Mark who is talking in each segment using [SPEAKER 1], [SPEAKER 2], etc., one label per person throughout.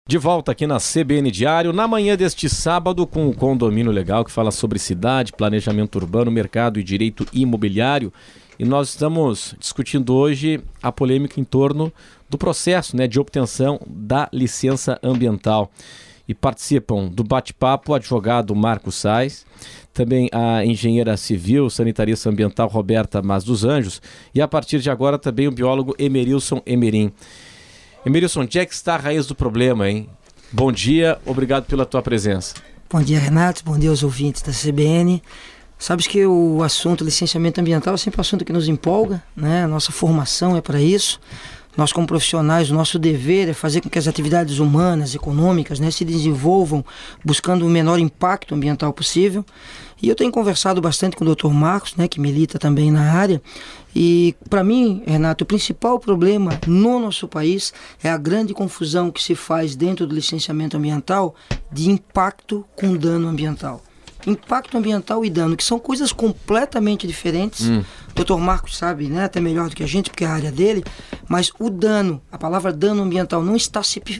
[SPEAKER 1] De volta aqui na CBN Diário, na manhã deste sábado, com o Condomínio Legal, que fala sobre cidade, planejamento urbano, mercado e direito imobiliário. E nós estamos discutindo hoje a polêmica em torno do processo, de obtenção da licença ambiental. E participam do bate-papo o advogado Marcos Sais, também a engenheira civil, sanitarista ambiental Roberta Mas dos Anjos e a partir de agora também o biólogo Emerilson Emerim. Emerilson, onde é que está a raiz do problema, hein? Bom dia, obrigado pela tua presença.
[SPEAKER 2] Bom dia, Renato, bom dia aos ouvintes da CBN. Sabes que o assunto licenciamento ambiental é sempre um assunto que nos empolga, né? A nossa formação é para isso. Nós, como profissionais, o nosso dever é fazer com que as atividades humanas, econômicas, se desenvolvam buscando o menor impacto ambiental possível. E eu tenho conversado bastante com o Dr. Marcos, que milita também na área. E, para mim, Renato, o principal problema no nosso país é a grande confusão que se faz dentro do licenciamento ambiental de impacto com dano ambiental. Impacto ambiental e dano, que são coisas completamente diferentes. O Dr. Marcos sabe, até melhor do que a gente, porque é a área dele, mas o dano, a palavra dano ambiental não está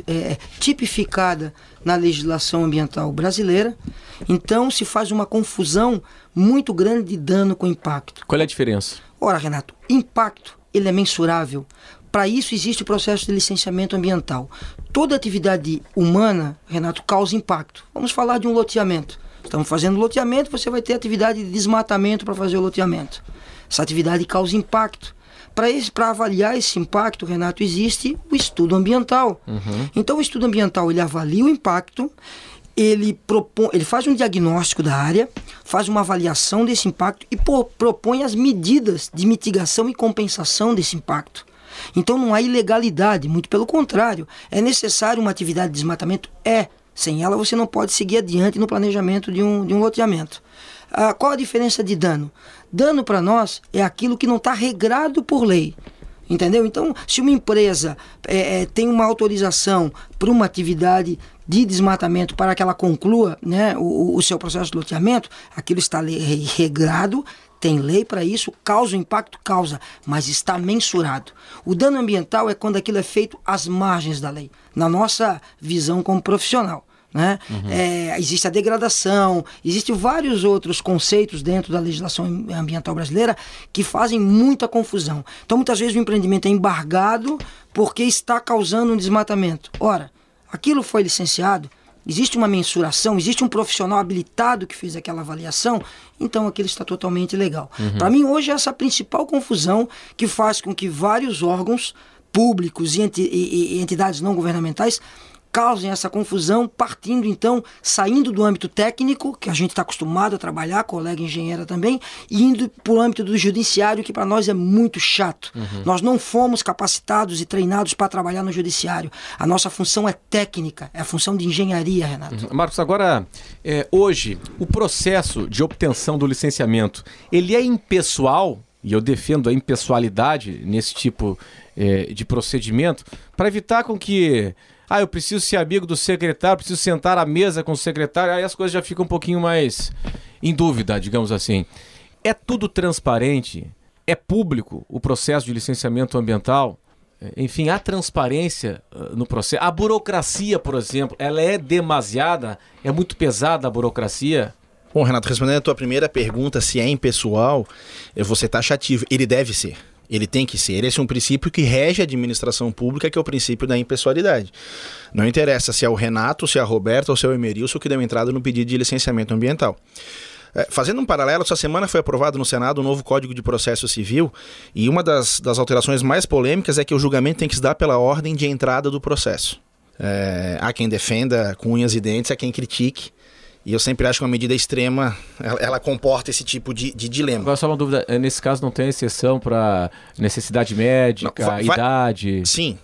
[SPEAKER 2] tipificada na legislação ambiental brasileira, então se faz uma confusão muito grande de dano com impacto.
[SPEAKER 1] Qual é a diferença?
[SPEAKER 2] Ora, Renato, impacto, ele é mensurável. Para isso existe o processo de licenciamento ambiental. Toda atividade humana, Renato, causa impacto. Vamos falar de um loteamento. Estamos fazendo loteamento, você vai ter atividade de desmatamento para fazer o loteamento. Essa atividade causa impacto. Para avaliar esse impacto, Renato, existe o estudo ambiental. Então, o estudo ambiental, ele avalia o impacto, ele faz um diagnóstico da área, faz uma avaliação desse impacto e propõe as medidas de mitigação e compensação desse impacto. Então, não há ilegalidade, muito pelo contrário. É necessário uma atividade de desmatamento? Sem ela, você não pode seguir adiante no planejamento de um loteamento. Qual a diferença de dano? Dano para nós é aquilo que não está regrado por lei. Entendeu? Então, se uma empresa tem uma autorização para uma atividade de desmatamento para que ela conclua o seu processo de loteamento, aquilo está regrado, tem lei para isso, causa impacto, mas está mensurado. O dano ambiental é quando aquilo é feito às margens da lei, na nossa visão como profissional. Existe a degradação, existem vários outros conceitos dentro da legislação ambiental brasileira que fazem muita confusão. Então, muitas vezes o empreendimento é embargado porque está causando um desmatamento. Ora, aquilo foi licenciado, existe uma mensuração, existe um profissional habilitado que fez aquela avaliação, então aquilo está totalmente legal. Para mim, hoje, essa é a principal confusão que faz com que vários órgãos públicos e entidades não governamentais causem essa confusão, saindo do âmbito técnico, que a gente está acostumado a trabalhar, colega engenheira também, e indo para o âmbito do judiciário, que para nós é muito chato. Nós não fomos capacitados e treinados para trabalhar no judiciário. A nossa função é técnica, é a função de engenharia, Renato.
[SPEAKER 1] Marcos, agora, hoje, o processo de obtenção do licenciamento, ele é impessoal, e eu defendo a impessoalidade nesse tipo de procedimento, para evitar com que eu preciso ser amigo do secretário, preciso sentar à mesa com o secretário, aí as coisas já ficam um pouquinho mais em dúvida, digamos assim. É tudo transparente? É público o processo de licenciamento ambiental? Enfim, há transparência no processo? A burocracia, por exemplo, ela é demasiada? É muito pesada a burocracia?
[SPEAKER 3] Bom, Renato, respondendo a tua primeira pergunta, se é impessoal, eu vou ser taxativo. Ele deve ser. Ele tem que ser. Esse é um princípio que rege a administração pública, que é o princípio da impessoalidade. Não interessa se é o Renato, se é a Roberta ou se é o Emerilson que deu entrada no pedido de licenciamento ambiental. Fazendo um paralelo, essa semana foi aprovado no Senado um novo Código de Processo Civil e uma das alterações mais polêmicas é que o julgamento tem que se dar pela ordem de entrada do processo. Há quem defenda com unhas e dentes, há quem critique. E eu sempre acho que uma medida extrema, ela comporta esse tipo de dilema.
[SPEAKER 1] Agora, só uma dúvida, nesse caso não tem exceção para necessidade médica, idade?
[SPEAKER 3] Sim,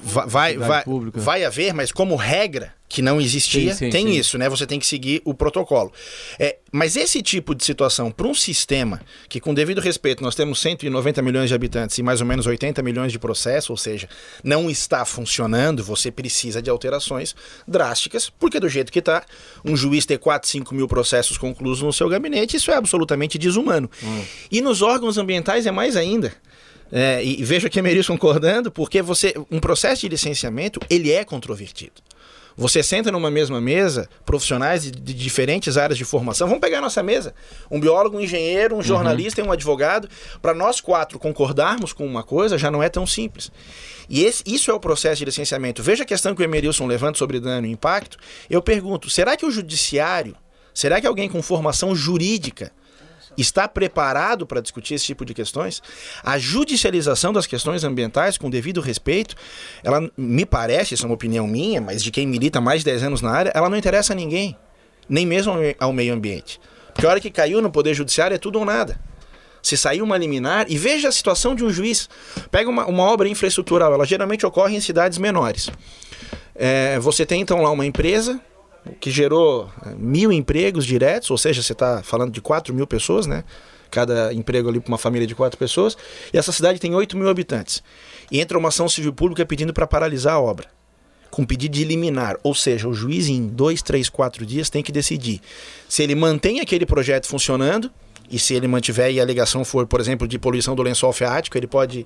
[SPEAKER 3] vai haver, mas como regra que não existia, sim. Isso, né? Você tem que seguir o protocolo. Mas esse tipo de situação, para um sistema que, com devido respeito, nós temos 190 milhões de habitantes e mais ou menos 80 milhões de processos, ou seja, não está funcionando, você precisa de alterações drásticas, porque do jeito que está, um juiz ter 4, 5 mil processos conclusos no seu gabinete, isso é absolutamente desumano. E nos órgãos ambientais é mais ainda. E vejo aqui a Emerilson concordando, porque um processo de licenciamento, ele é controvertido. Você senta numa mesma mesa, profissionais de diferentes áreas de formação. Vamos pegar a nossa mesa. Um biólogo, um engenheiro, um jornalista e um advogado. Para nós 4 concordarmos com uma coisa, já não é tão simples. E isso é o processo de licenciamento. Veja a questão que o Emerilson levanta sobre dano e impacto. Eu pergunto, será que o judiciário, será que alguém com formação jurídica está preparado para discutir esse tipo de questões? A judicialização das questões ambientais, com devido respeito, ela me parece, isso é uma opinião minha, mas de quem milita mais de 10 anos na área, ela não interessa a ninguém, nem mesmo ao meio ambiente. Porque a hora que caiu no Poder Judiciário é tudo ou nada. Se saiu uma liminar, e veja a situação de um juiz. Pega uma obra infraestrutural, ela geralmente ocorre em cidades menores. Você tem então lá uma empresa que gerou 1.000 empregos diretos, ou seja, você está falando de 4.000 pessoas, né? Cada emprego ali para uma família de 4 pessoas, e essa cidade tem 8.000 habitantes. E entra uma ação civil pública pedindo para paralisar a obra, com pedido de liminar, ou seja, o juiz em 2, 3, 4 dias tem que decidir se ele mantém aquele projeto funcionando, e se ele mantiver e a alegação for, por exemplo, de poluição do lençol freático, ele pode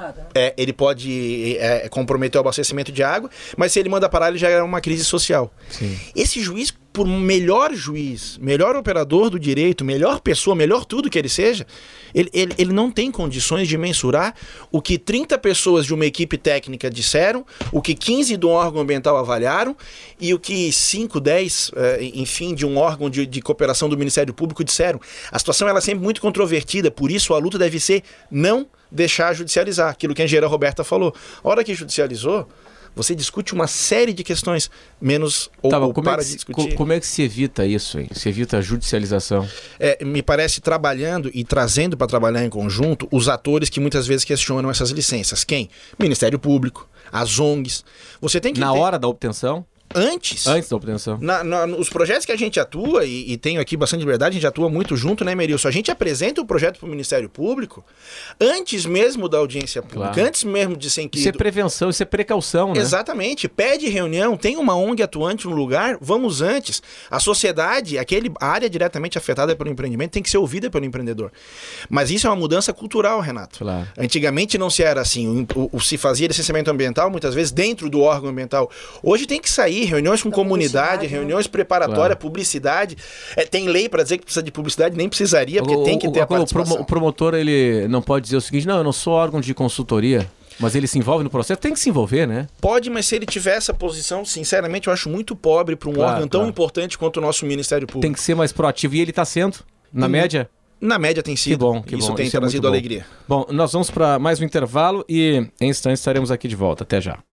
[SPEAKER 3] comprometer o abastecimento de água, mas se ele manda parar, ele já é uma crise social.
[SPEAKER 1] Sim.
[SPEAKER 3] Esse juiz, por melhor juiz, melhor operador do direito, melhor pessoa, melhor tudo que ele seja, ele não tem condições de mensurar o que 30 pessoas de uma equipe técnica disseram, o que 15 do órgão ambiental avaliaram e o que 5, 10, enfim, de um órgão de cooperação do Ministério Público disseram. A situação ela é sempre muito controvertida, por isso a luta deve ser não deixar judicializar, aquilo que a engenheira Roberta falou. A hora que judicializou, você discute uma série de questões, menos ou para de discutir.
[SPEAKER 1] Como é que se evita isso, hein? Se evita a judicialização?
[SPEAKER 3] Me parece trabalhando e trazendo para trabalhar em conjunto os atores que muitas vezes questionam essas licenças. Quem? Ministério Público, as ONGs. Você tem que
[SPEAKER 1] Na hora da obtenção?
[SPEAKER 3] Antes
[SPEAKER 1] da obtenção.
[SPEAKER 3] Os projetos que a gente atua, e tenho aqui bastante liberdade, a gente atua muito junto, né, Emerilson? A gente apresenta o projeto para o Ministério Público antes mesmo da audiência pública, claro. Antes mesmo de ser inquirido.
[SPEAKER 1] Isso é prevenção, isso é precaução, né?
[SPEAKER 3] Exatamente. Pede reunião, tem uma ONG atuante no lugar, vamos antes. A sociedade, a área diretamente afetada pelo empreendimento tem que ser ouvida pelo empreendedor. Mas isso é uma mudança cultural, Renato.
[SPEAKER 1] Claro.
[SPEAKER 3] Antigamente não se era assim. Se fazia licenciamento ambiental, muitas vezes, dentro do órgão ambiental. Hoje tem que sair reuniões com comunidade, reuniões preparatórias, claro. Publicidade. Tem lei para dizer que precisa de publicidade, nem precisaria, porque tem que ter a participação.
[SPEAKER 1] O promotor, ele não pode dizer o seguinte, não, eu não sou órgão de consultoria, mas ele se envolve no processo, tem que se envolver, né?
[SPEAKER 3] Pode, mas se ele tiver essa posição, sinceramente, eu acho muito pobre para um órgão tão importante quanto o nosso Ministério Público.
[SPEAKER 1] Tem que ser mais proativo, e ele está sendo, na média?
[SPEAKER 3] Na média tem sido.
[SPEAKER 1] Que bom.
[SPEAKER 3] Isso tem trazido alegria.
[SPEAKER 1] Bom, nós vamos para mais um intervalo e em instantes estaremos aqui de volta. Até já.